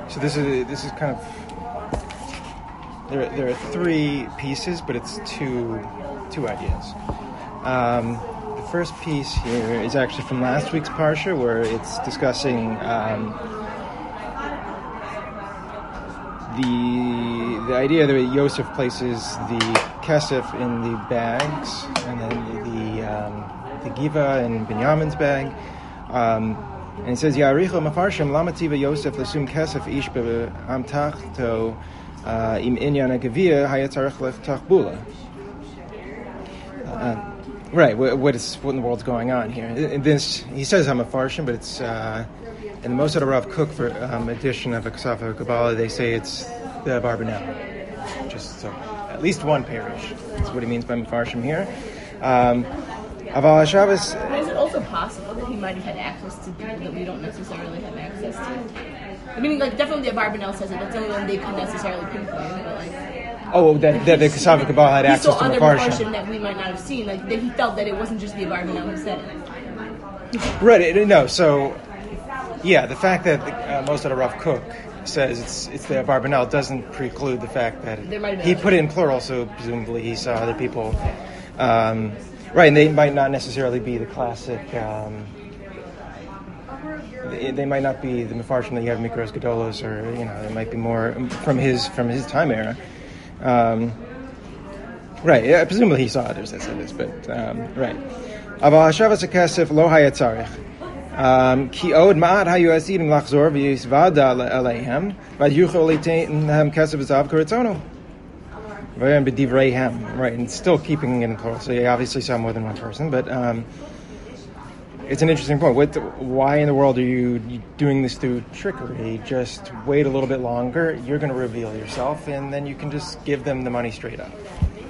So this is kind of there are three pieces, but it's two ideas. The first piece here is actually from last week's parsha, where it's discussing the idea that Yosef places the kesef in the bags, and then the giva in Binyamin's bag. And it says, Ya'aricho mafarshim lamativa Yosef lesum kesef ish be'amtachto im inyan agavia hayatzarech lechtach bula. Right, what in the world's going on here? This, he says Hamafarshim, but it's in the Mosad Rav Kook for edition of Aksafa Kabbalah, they say it's the Barbanel. Just so, at least one parish. That's what he means by Mafarshim here. Aval Shabbos. Is it also possible that he might have had access to people that we don't necessarily have access to? I mean, like, definitely the Barbanel says it. That's the only one they could necessarily pinpoint. But like, that the Kasava Kabbalah had access to Mafarshim that we might not have seen. Like, that he felt that it wasn't just the Barbanel who said it. Right. No. So, yeah, the fact that most of the Rav Kook says it's the Barbanel doesn't preclude the fact that he put it in plural. So presumably he saw other people. Right, and they might not necessarily be the classic. They might not be the Mefarshim that you have Mikros Gedolos, or they might be more from his time era. Right, yeah, presumably he saw others that said this, but right. Aval hashavas hakesef lo hayatzarich ki od ma'at hayuasidim lachzor v'yisvada aleihem v'yuchol leitein kesef zav karitzono. Right, and still keeping it in plural. So you obviously saw more than one person, but it's an interesting point. Why in the world are you doing this through trickery? Just wait a little bit longer. You're going to reveal yourself, and then you can just give them the money straight up.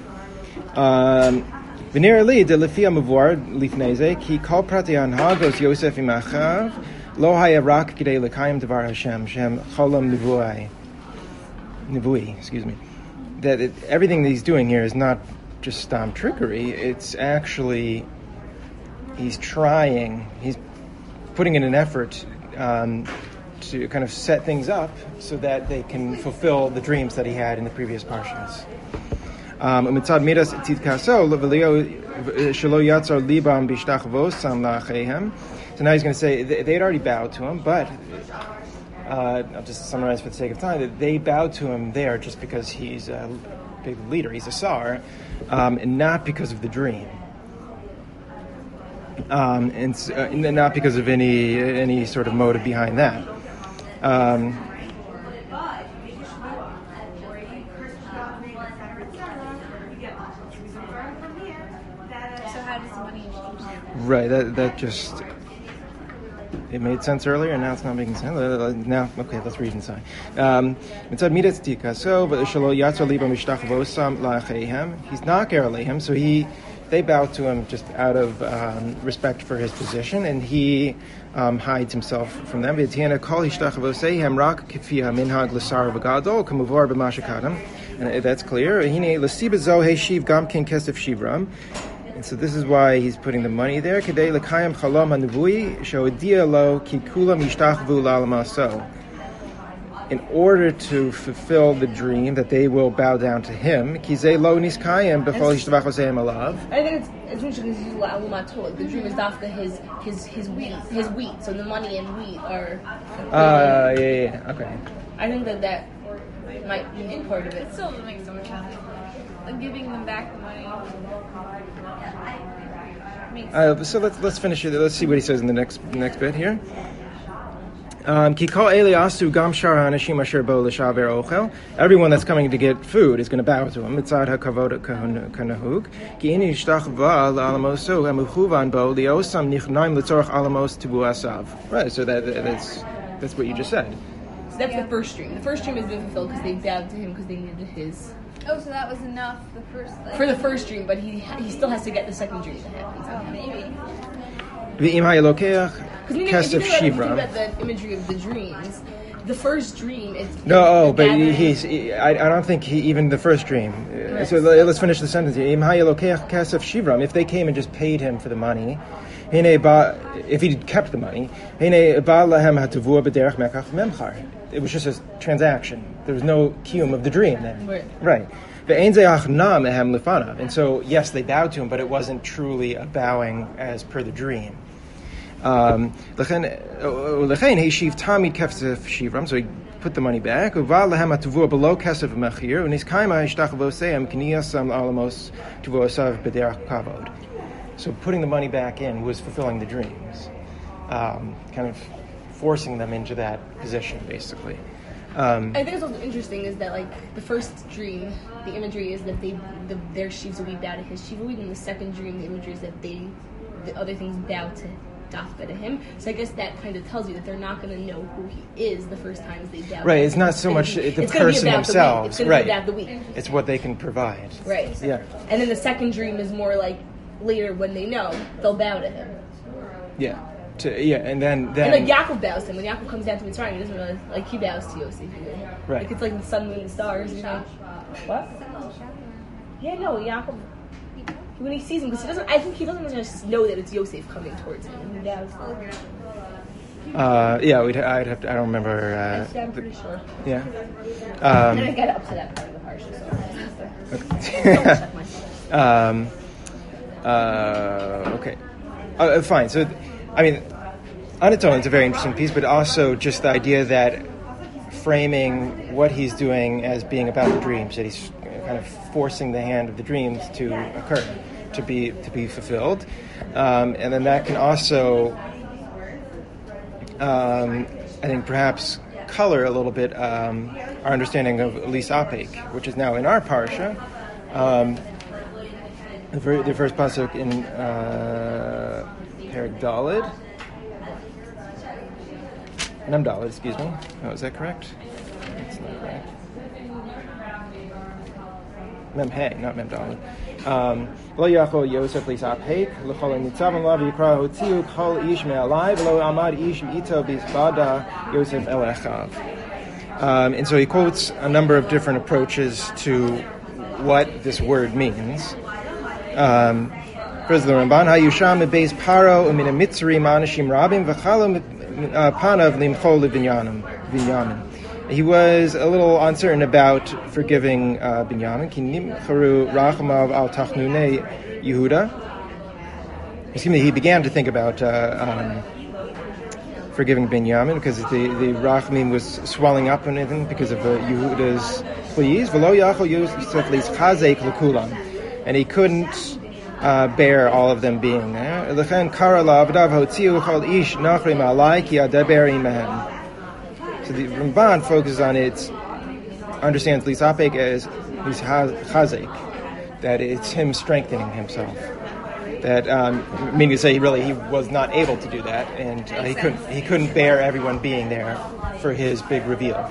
V'nir li de lefia mavor lifneze ki kol prati anhagos Yosef imachav lo haya rak kidei lekayim devar Hashem shem cholam nivui. Excuse me. That everything that he's doing here is not just trickery. It's actually he's putting in an effort to kind of set things up so that they can fulfill the dreams that he had in the previous parshas. So now he's going to say they had already bowed to him, but I'll just summarize for the sake of time, that they bowed to him there just because he's a big leader, he's a sar, and not because of the dream. And not because of any sort of motive behind that. Right, that just, it made sense earlier, and now it's not making sense. Now, okay, let's read inside. He's not ger alehem, so they bow to him just out of respect for his position, and he hides himself from them. And that's clear. And so this is why he's putting the money there. In order to fulfill the dream that they will bow down to him. I think it's interesting because the dream is dafka his wheat. So the money and wheat are. Okay. I think that might be part of it. It still doesn't make so much sense. Like giving them back the money. So let's finish it. Let's see what he says in the next bit here. Everyone that's coming to get food is going to bow to him. Right, so that's what you just said. So that's the first dream. The first dream has been fulfilled because they bowed to him because they needed his. Oh, so that was enough for the first dream, but he still has to get the second dream that happens. Maybe. Because if you think about the imagery of the dreams, the first dream is... No, but I don't think even the first dream. So let's finish the sentence here. If they came and just paid him for the money, If he kept the money, it was just a transaction. There was no kiyum of the dream then. Right. And so, yes, they bowed to him, but it wasn't truly a bowing as per the dream. So he put the money back. So putting the money back in was fulfilling the dreams, kind of forcing them into that position, basically. I think it's also interesting is that, like, the first dream, the imagery is that their sheaves will be bowed to his sheaves, and the second dream, the imagery is that the other things bow to Dafka to him. So I guess that kind of tells you that they're not going to know who he is the first times they bow. Right, it's not so much the person themselves. Right. The week. It's what they can provide. Right. Yeah. And then the second dream is more like later when they know, they'll bow to him. Yeah. And then and like Yaakov bows to him. When Yaakov comes down to Mitzrayim, he doesn't realize, like, he bows to Yosef. Right. Like, it's like the sun, moon, and stars, you know. What? Yeah, no, Yaakov, when he sees him, because I think he doesn't just know that it's Yosef coming towards him. And he bows to him. I'd have to, I don't remember. I'm pretty sure. Yeah. And I get up to that part of the parsha, so okay. Fine. So, I mean, on its own, it's a very interesting piece, but also just the idea that framing what he's doing as being about the dreams, that he's kind of forcing the hand of the dreams to occur, to be fulfilled, and then that can also, I think, perhaps color a little bit our understanding of Lis Apek, which is now in our parsha. The first pasuk in Perek Daled. Mem Daled, excuse me. Oh, is that correct? That's not correct. Mem Hey, not Mem Daled. Lo yachol Yosef Lis Apek l'chol nitzav lav yikra hotziu kol ish me'alai v'lo amad ish ito bizbada Yosef el echav. And so he quotes a number of different approaches to what this word means. First, the Ramban, Hayusham beis paro u'min mitzri manashim rabim v'chalo panav limchol leBinyamin. He was a little uncertain about forgiving Binyamin. Ki nimcharu rachamav al tachnunei Yehuda. Excuse me. He began to think about forgiving Binyamin because the rachamim was swelling up and everything because of Yehuda's pleas. V'lo yachol Yosef lis chazek l'kulam. And he couldn't bear all of them being there. So the Ramban focuses on it, understands Lis Apek as Lis Chazek, that it's him strengthening himself. That meaning to say, he was not able to do that, and he couldn't bear everyone being there for his big reveal.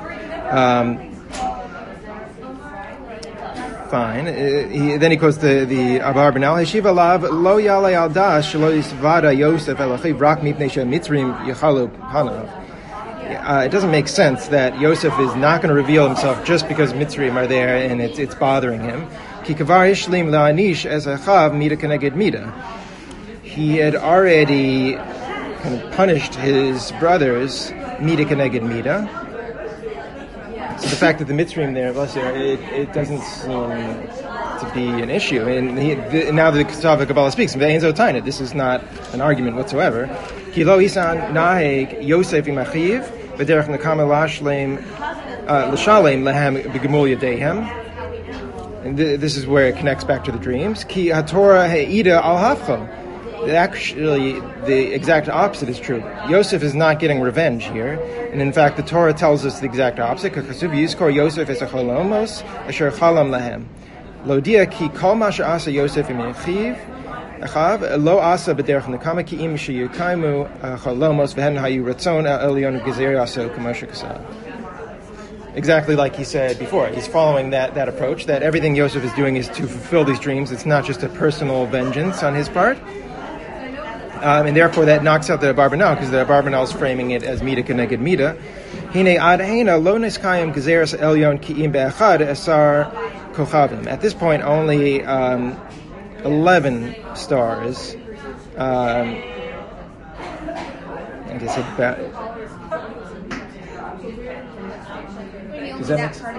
Fine. Then he quotes the Abarbanel. Heshiva lav lo yale al das shelo yisvada Yosef elachiv rak mipnei shemitzrim yichalu panav. It doesn't make sense that Yosef is not going to reveal himself just because Mitzrim are there and it's bothering him. Ki kavar ishlim la'anish as achav mida keneged mida. He had already kind of punished his brothers mida keneged mida. So the fact that the Mitzrim there, it doesn't seem to be an issue. And now the Ketava Kabbalah speaks, this is not an argument whatsoever. Ki lo isan naheg Yosef imachiv v'derech nekama l'shalem lehem b'gemul yadehem. And this is where it connects back to the dreams. Ki haTorah he'ida al hafcho. Actually, the exact opposite is true. Yosef is not getting revenge here, and in fact, the Torah tells us the exact opposite. Yizkor Yosef es acholomos asher chalam lahem. Lodia ki kol ma she'asa Yosef im yechiv achav lo asa b'derech nekama ki im sheyukaimu acholomos v'hen hayu ratzon elyon gezer yaso k'moshe kasav. Exactly like he said before. He's following that approach, that everything Yosef is doing is to fulfill these dreams. It's not just a personal vengeance on his part. And therefore that knocks out the Abarbanel, because the Abarbanel is framing it as Mida Keneged Mida. Hine ad heina lo neskayim gezeres elyon ki'im be'echad esar kochavim. At this point, only 11 stars I guess about. Does that make sense?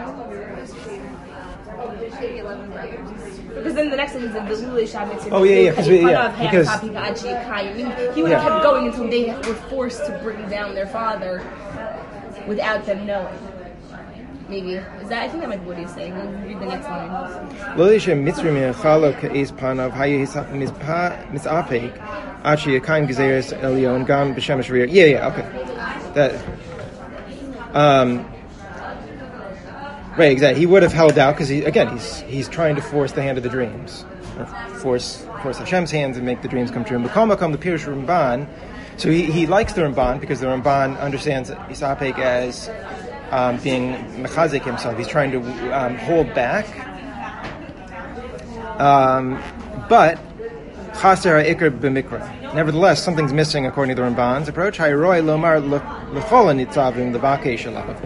Because then the next thing is the Lulei Shabbat. Oh yeah, because he would have kept going until they were forced to bring down their father without them knowing. Maybe is that? I think that might be what he's saying. We'll read the next line. Lolisha Mitzrim Chalo Ka'es Panav Hayis Mitzapek Achi Akain Gezeres Elion Gam B'Shemesh Rir. Yeah, okay. That. Right, exactly. He would have held out because he's trying to force the hand of the dreams, or force Hashem's hands and make the dreams come true. And B'Kol Makom the Pirush Ramban, so he likes the Ramban because the Ramban understands Isapek as being mechazik himself. He's trying to hold back, but chaser ha'ikr b'mikra. Nevertheless, something's missing according to the Ramban's approach. Hayroi lomar l'chol hanitzavim levakei shalav.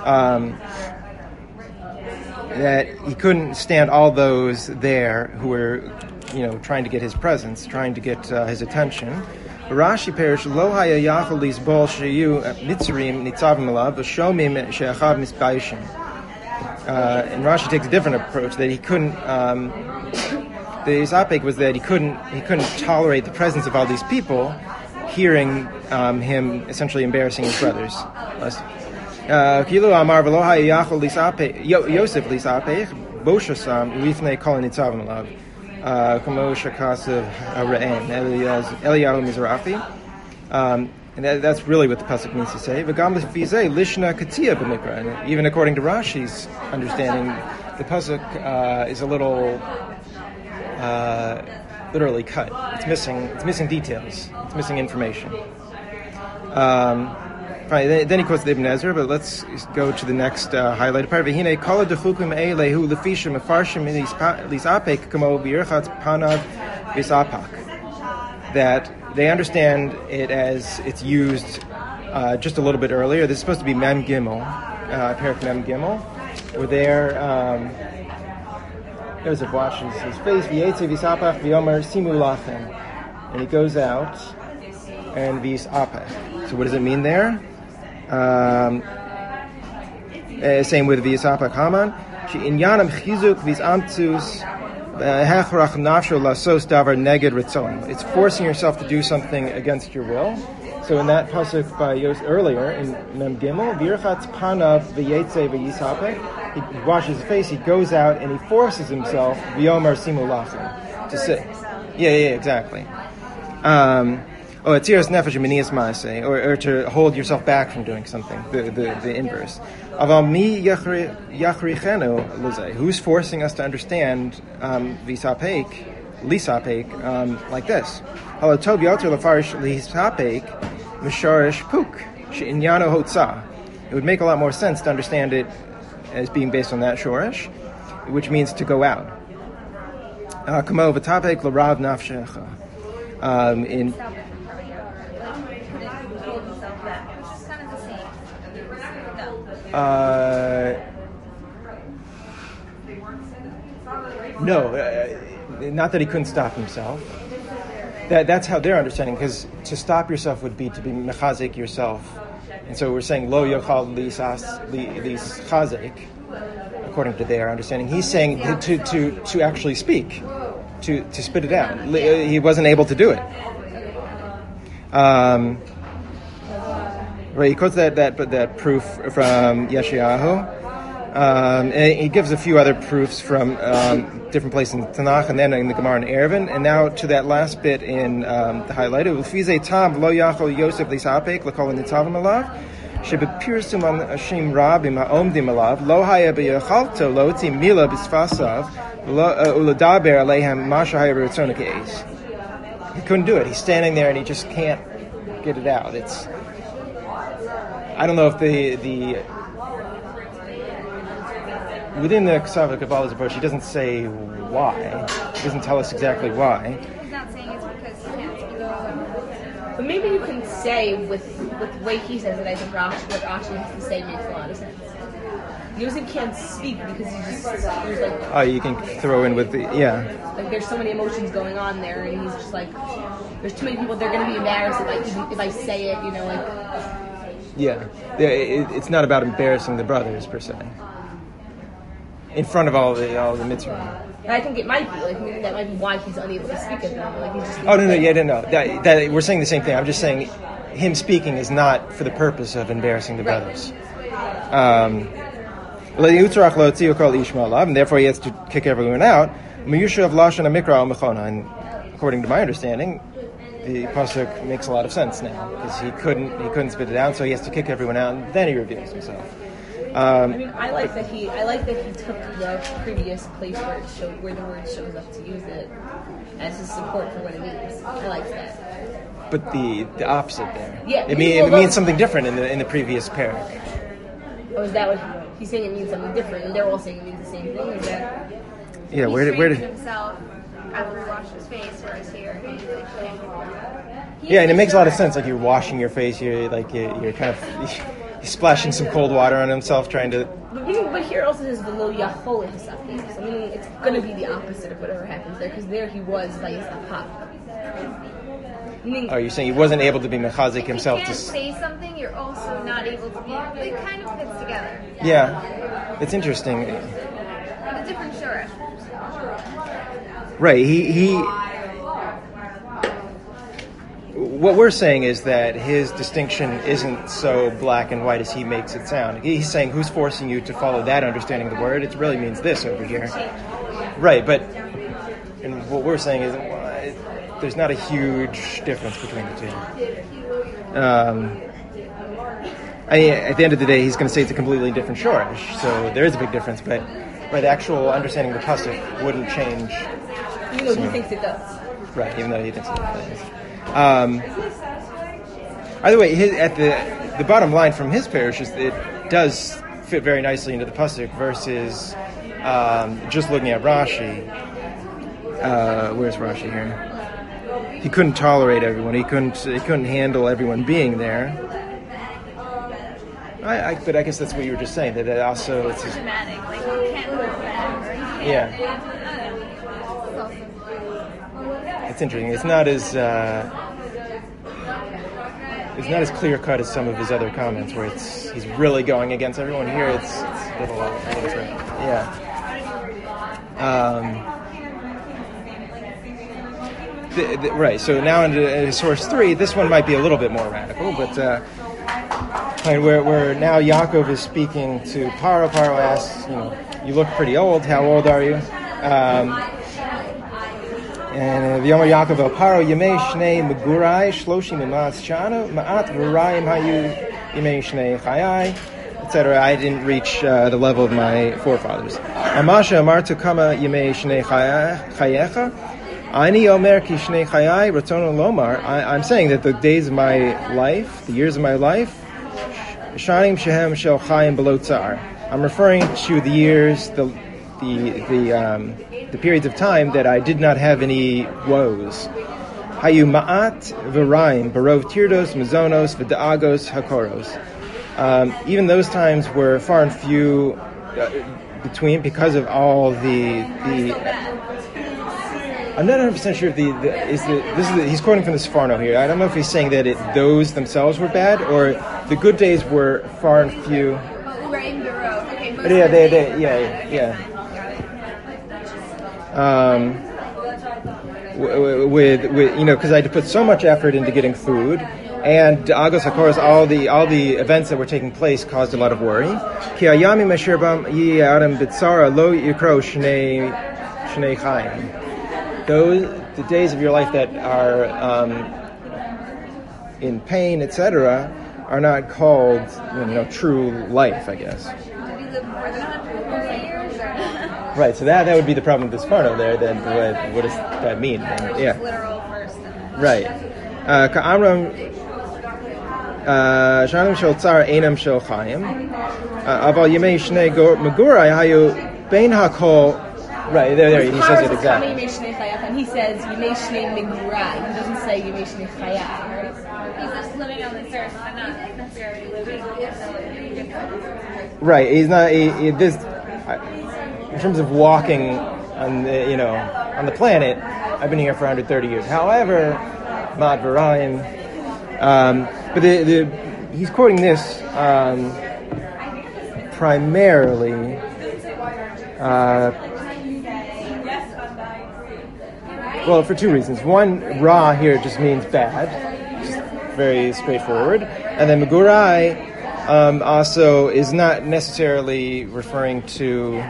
That he couldn't stand all those there who were, trying to get his presence, trying to get his attention. Rashi perish lo haya yachol lisbol sheyu mitzrim nitzavim alav v'shomim she'achav misbayishim. And Rashi takes a different approach that he couldn't. The Isapek was that he couldn't tolerate the presence of all these people, hearing him essentially embarrassing his brothers. Kilu amar v'lo haya yachol Yosef lisapech boshasam rifnei kol nitzavim alav. Kamo shakasav ha're'en Eliyahu Mizrafi, and that's really what the pasuk means to say. V'gam l'fizeh lishna katia b'mikra. And even according to Rashi's understanding, the pasuk is a little literally cut. It's missing details. It's missing information. Fine, then he quotes the Ibn Ezra, but let's go to the next highlighted part. V'hinei kol dechukim eilehu lefisha mefarshim lisapek kamo b'yirchatz panav v'sapak. That they understand it as it's used just a little bit earlier. This is supposed to be Mem Gimel, Perak Mem Gimel, where there's a washes his face, v'yetze v'sapach v'yomer simu lachem, and he goes out and v'sapach. So what does it mean there? Same with v'yisapach Haman. She'inyanam chizuk v'zamtzus hechrach nafsho lasos davar neged ritzon. It's forcing yourself to do something against your will. So in that pasuk by Yos earlier in Mem Gimel, v'yirchatz panav v'yetze v'yisapach, he washes his face, he goes out and he forces himself v'yomer simu lachem to sit. Yeah, exactly. Atziras nefesh minias maaseh, or to hold yourself back from doing something. The inverse. Aval mi yachrichenu lezeh. Who's forcing us to understand lisapek like this? Halotov yoter lefarish lisapek misharish puk she'inyano hotza. It would make a lot more sense to understand it as being based on that shorish, which means to go out. Kamo v'tapek l'rav nafshecha. In no, not that he couldn't stop himself. That's how they're understanding, because to stop yourself would be to be mechazik yourself. And so we're saying lo yochal lis chazik, according to their understanding. He's saying to actually speak, to spit it out. He wasn't able to do it. Right, he quotes that proof from Yeshayahu. And he gives a few other proofs from different places in Tanakh, and then in the Gemara in Eruvin. And now to that last bit in the highlighted. L'fizei tam lo yachol Yosef lisapek l'kol nitzavim alav shebepirsum an ashim rabim ha'omdim alav lo haya b'yachalto lo oti mila b'sfasav u'ladaber aleihem masha haya b'ritzona ke'ez. He couldn't do it. He's standing there and he just can't get it out. I don't know if the within the Kesava Kabbalah's approach, he doesn't say why. He doesn't tell us exactly why. He's not saying it's because he can't speak. But maybe you can say with the way he says it, I think what Rashi has to say makes a lot of sense. Yosef can't speak because there's like Oh, you can throw in with the like there's so many emotions going on there, and he's just like there's too many people. They're gonna be embarrassed if I say it, Yeah, it's not about embarrassing the brothers per se. In front of all the mitzvah. And I think it might be like maybe that might be why he's unable to speak at them. Like he's just Oh no. That we're saying the same thing. I'm just saying, him speaking is not for the purpose of embarrassing the brothers. And therefore he has to kick everyone out. And according to my understanding, the pasuk makes a lot of sense now because he couldn't spit it out, so he has to kick everyone out, and then he reveals himself. I like that he took the previous place where the word shows up to use it as his support for what it means. I like that. But the opposite there. Yeah, it means something different in the previous parak. Oh, is that what he's saying? It means something different, and they're all saying it means the same thing. Is that? Yeah, He where did himself after he washed his face, whereas here he's Yeah, and it makes a lot of sense. Like you're washing your face, you're kind of he's splashing some cold water on himself, trying to. But here also says v'lo yachol hisafis. I mean, it's going to be the opposite of whatever happens there, because there he was vayisapach. Oh, you're saying he wasn't able to be mechazik himself If you to. can't say something, you're also not able to be. It kind of fits together. Yeah, it's interesting. It's a different shura. Right, he. What we're saying is that his distinction isn't so black and white as he makes it sound. He's saying, who's forcing you to follow that understanding of the word? It really means this over here. Right, but and what we're saying is there's not a huge difference between the two. At the end of the day, he's going to say it's a completely different shorish, so there is a big difference, but the actual understanding of the pasuk wouldn't change. Even though he thinks it does. Right, even though he thinks it does. Either way, at the bottom line from his parish is it does fit very nicely into the pasuk versus just looking at Rashi. Where's Rashi here? He couldn't tolerate everyone. He couldn't handle everyone being there. But I guess that's what you were just saying. That it also it's just, Dramatic, like you can't look bad. yeah. It's interesting. It's not as clear cut as some of his other comments, where he's really going against everyone. Here, it's a little different. Yeah. Right. So now into source 3, this one might be a little bit more radical, but where now Yaakov is speaking to Paro. Paro asks, you look pretty old. How old are you? And V'yomer Yaakov el Paro Yemei Shnei Megurai Shloshim Emas Shana Ma'at V'rayim Hayu Yemei Shnei Chayai, etc. I didn't reach the level of my forefathers. Amasha Amartu Kama Yemei Shnei Chayecha Ani Omer Ki Shnei Chayai Ratzon Lomar. I'm saying that the days of my life, the years of my life, Shanim Shehem Shel Chayim Below Tsar. I'm referring to the years, the periods of time that I did not have any woes. Hayu ma'at v'rayim barov tirdos mazonos v'da'agos hakoros. Even those times were far and few between, because of all the. I'm not 100% sure if he's quoting from the Sforno here. I don't know if he's saying that those themselves were bad, or the good days were far and few. But we're in the road. Okay, But yeah. With because I had to put so much effort into getting food, and Agos Hakoros, all the events that were taking place caused a lot of worry. Ki ayami meshirbam yi adam bitsara lo yikro shnei chayim. The days of your life that are in pain, etc., are not called true life, I guess. Did you live more than 140 years? Or? Right, so that would be the problem with this Sforno there. Then what does that mean? Yeah. Literal first. Right. Ka'amram shanim shel tsar einam shel chayim. Aval yemei shnei megurai hayu bein hakol. Right, there he says it exactly. And he says yemei shnei megurai. He doesn't say yemei shnei chayai. He's just living on this earth, but not necessarily living. Right. He's not. This in terms of walking on the planet. I've been here for 130 years. However, Ma'at V'Ra'im. But he's quoting this primarily. Well, for two reasons. One, Ra here just means bad, just very straightforward, and then Megurai also is not necessarily referring to.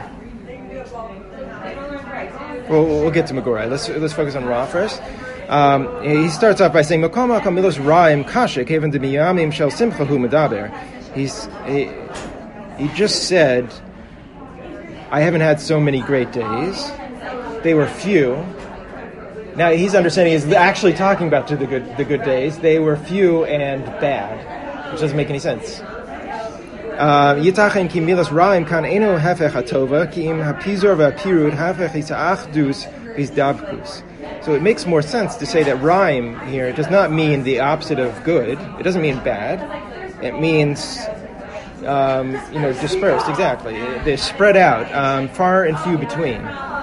Well, we'll get to Megurai. Let's focus on Ra first. He starts off by saying, "Makom makom milos ra'im kasha kevan demiyamim shel simchahu medaber." He just said, "I haven't had so many great days. They were few." Now he's understanding he's actually talking about the good days. They were few and bad, which doesn't make any sense. Yitachen ki milas ra'im kan eno hefech hatova ki im hapizor v'apirud hefech hisa'achdus hisdavkus. So it makes more sense to say that ra'im here does not mean the opposite of good. It doesn't mean bad. It means dispersed. Exactly. They're spread out, far and few between.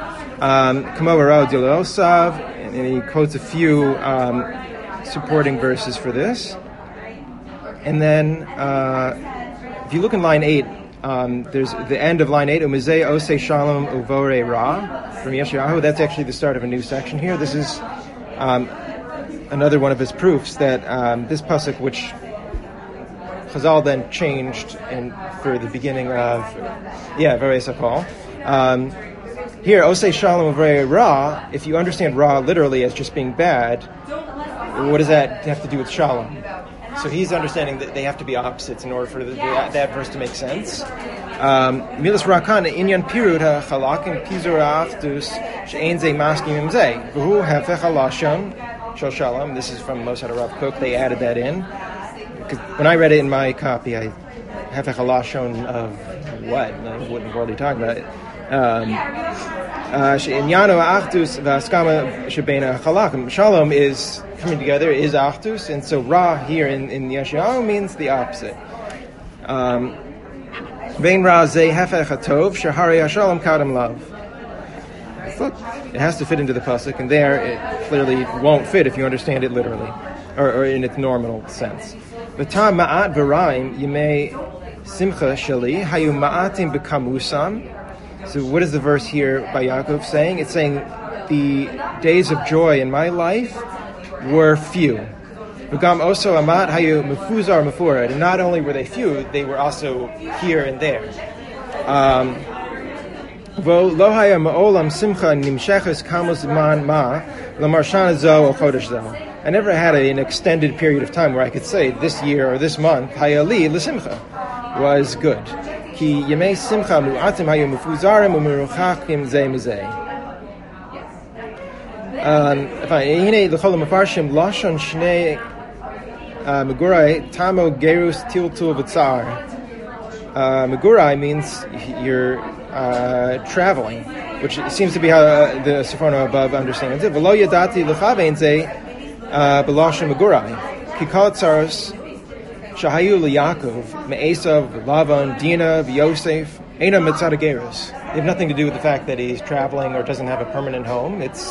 And he quotes a few supporting verses for this. And then, if you look in line 8, there's the end of line 8, Umizeh Osei Shalom Uvore Ra, from Yeshayahu. That's actually the start of a new section here. This is another one of his proofs that this pasuk, which Chazal then changed for the beginning of, Vorei Sakol. Here, Osei Shalom Uvore Ra, if you understand Ra literally as just being bad, what does that have to do with Shalom? So he's understanding that they have to be opposites in order for that verse to make sense. Milas Rakan inyan pirud ha'chalakim pizur ha'aftus she'ein ze maskim im ze v'hu hafech halashon shel shalom. This is from Moshe Rav Kook. They added that in. Because when I read it in my copy, hafech halashon of what? What in the world are you talking about? She'inyano ha'aftus v'haskama shebeina ha'chalakim. Shalom is coming together, is Achdus, and so Ra here in Yeshayahu means the opposite. Vein Ra ze hefech hatov shahari hashalom kadam lav. Look, it has to fit into the pasuk, and there it clearly won't fit if you understand it literally, or in its normal sense. V'tam ma'at v'ra'im yimei simcha sheli hayu ma'atim b'kamusam. So what is the verse here by Yaakov saying? It's saying the days of joy in my life were few. V'gam oso amat hayu mefuzar mefurad. And not only were they few, they were also here and there. Vo lo haya ma'olam simcha nimsheches kamos man ma lamarshana zo o chodesh zo. I never had an extended period of time where I could say this year or this month hayali l'simcha was good. Ki yemei simcha mu'atim hayu mefuzarim u'meruchakim ze mizeh. Hine l'chol mafarshim lashon shnei megurai tamo gerus tiltul v'tzar. Megurai means you're traveling, which seems to be how the Sephorno above understands it. V'lo yadati l'chavein ze b'lashon megurai ki kol tzaros shahayu l'Yakov me'esav Lavan Dina v'Yosef ena mitzad gerus. They have nothing to do with the fact that he's traveling or doesn't have a permanent home. It's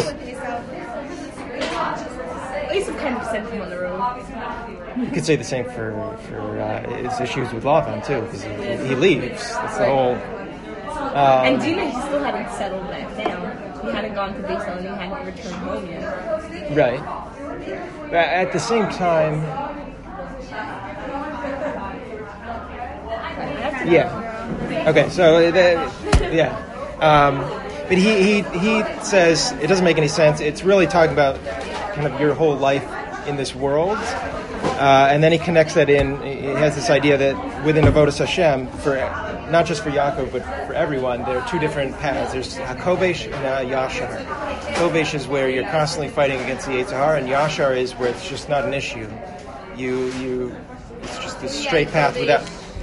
Yosef kind of sent him on the road. You could say the same for his issues with Lavan too, because he leaves. That's the whole. And Dina, he still hadn't settled back down. He hadn't gone to Beis El and he hadn't returned home yet. Right. But at the same time, yeah. Okay, so but he says it doesn't make any sense. It's really talking about kind of your whole life in this world, and then he connects that in. He has this idea that within Avodas Hashem, for not just for Yaakov but for everyone, there are two different paths. There's Hakovesh and Yashar. Kovesh is where you're constantly fighting against the Yetzer Hara, and Yashar is where it's just not an issue. It's just this straight path without.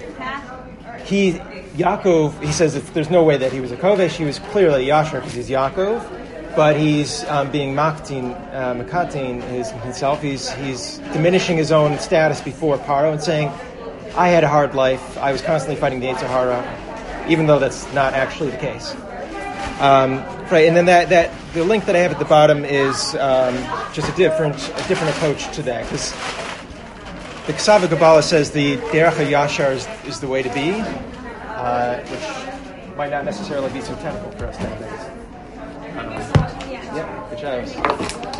Yaakov, he says that there's no way that he was a Kovesh. He was clearly Yashar because he's Yaakov, but he's being makatin himself. He's diminishing his own status before Paro and saying, I had a hard life. I was constantly fighting the Yetzer Hara, even though that's not actually the case. Right, and then that the link that I have at the bottom is just a different approach to that, because the Kesava Kabbalah says the Derech HaYashar is the way to be, which might not necessarily be so technical for us nowadays. Yeah. Yeah, good job.